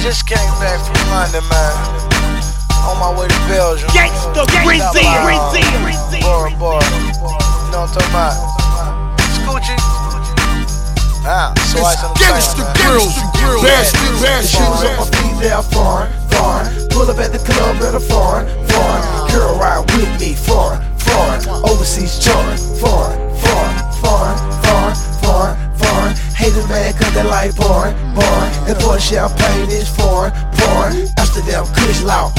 Just came back from London, man. On my way to Belgium. Gangsta, Bora. You know what I'm talking about? Scoochie. So I Gangsta grills, bad shoes on my feet, they're foreign. Pull up at the club at a foreign. Girl ride with me, foreign. Overseas touring, foreign. Hate a man cause they like porn. And for champagne is foreign. Amsterdam, Kush, loud,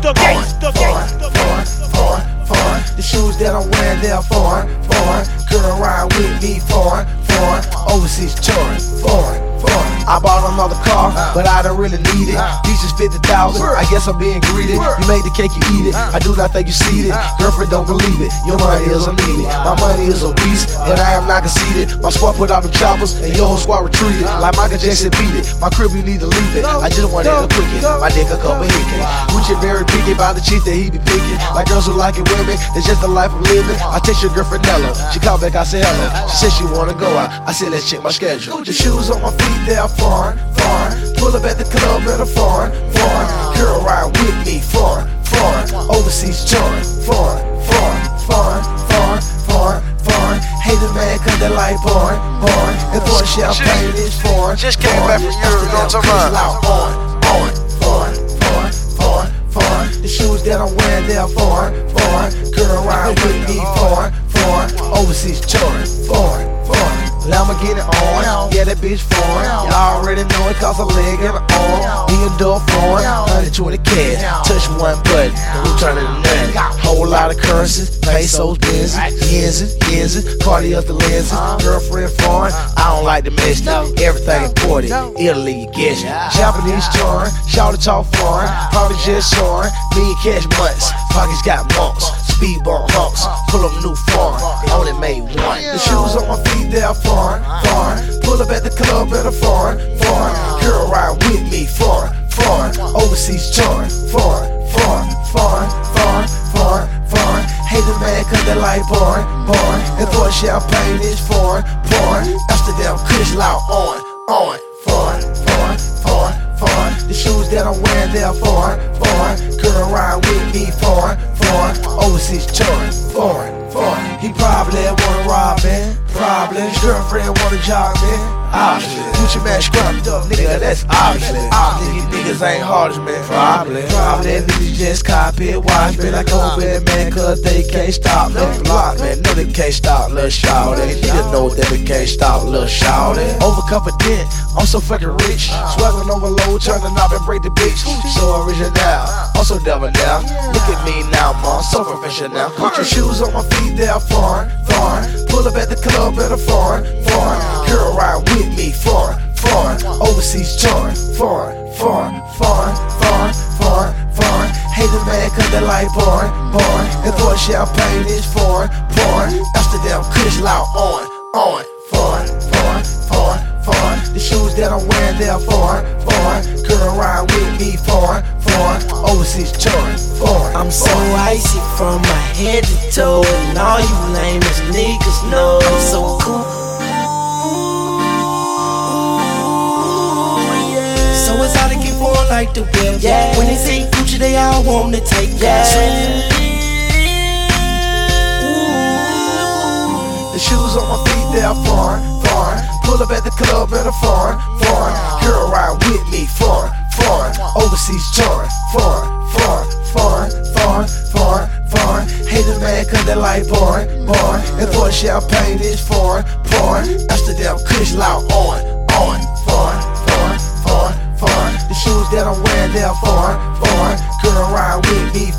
foreign. The shoes that I'm wearing, they're foreign. Girl ride with me, foreign. Overseas touring, foreign. I bought another car, but I don't really need it. These is 50,000, I guess I'm being greedy. You made the cake, you eat it. I do not think you see it. Girlfriend don't believe it. Your money is unneeded. My money is obese, and I am not conceited. My squad put out them choppers, and your whole squad retreated. Like Michael Jackson beat it. My crib, you need to leave it. I just wanted a quickie. My dick a cup of hickey. Gucci very picky by the cheese that he be picking. Like girls who like it women, it's just the life I'm living. I text your girlfriend Nello. She called back, I said hello. She said she wanna go out. I said let's check my schedule. The shoes on my feet, they're foreign. Pull up at the club at a foreign. Girl ride with me, foreign. Overseas touring, foreign. Hate a man cause they like porn. And for champagne is foreign. Just came back from Europe, you know what I'm talking about? Foreign. The shoes that I'm wearing, they're foreign. Girl ride with me, foreign. Overseas touring, foreign. Now I'ma get it on, yeah that bitch foreign. Y'all already know it costs a leg and an arm. He a door foreign, 120 cash. Touch one button, we turn it to nothing. Whole lot of currencies, pesos, benzes, yenses, Cartier the lenses. Girlfriend foreign, I don't like the mess. Everything imported, Italy you guessing. Japanese touring, shout to talk foreign. Probably just soaring, me and cash months. Pockets got months, speed bump humps. Pull up new foreign, only made one. The shoes on my feet, they're foreign. Pull up at the club at a foreign. Girl ride with me, foreign. Overseas touring, foreign. Hate a man cause they like porn. And for champagne is foreign. Amsterdam, Kush, loud, on. The shoes that I'm wearing, they're foreign. Girl ride with me, foreign. Overseas touring, foreign. He probably wanna rob me, probably. His girlfriend wanna jog me, obviously. Gucci man scrubbed up, nigga, that's obviously. These niggas ain't hard as me, probably. That niggas just copy it, watch me. Like over that man, cause they can't stop me. Block man, no they can't stop, lil' shawty. Niggas know that they can't stop, lil' shawty. Overconfident, I'm so fucking rich. Swaggin' overload, turn the knob and break the bitch. So original, I'm so devil now. Look at me now, man, so professional. Put your shoes on my feet, they're foreign. Pull up at the club at a foreign. Girl ride with me, foreign. Overseas touring, foreign. Hate a man cause they like porn. And for champagne is foreign. Amsterdam, Kush, loud, on. The shoes that I'm wearing, they're foreign. Girl ride with me, foreign. Overseas touring, foreign. I'm so icy from my head to toe, and all you lame ass niggas know I'm so cool. So it's hard to keep on like the wind. When they say Gucci, they all want to take control. The shoes on my feet, they're foreign. Pull up at the club at a foreign. Girl ride with me, foreign. Overseas touring, foreign. Hate a man cause they like porn. And for champagne is foreign. Amsterdam, Kush, loud, on. The shoes that I'm wearing, they're foreign. Girl ride with me,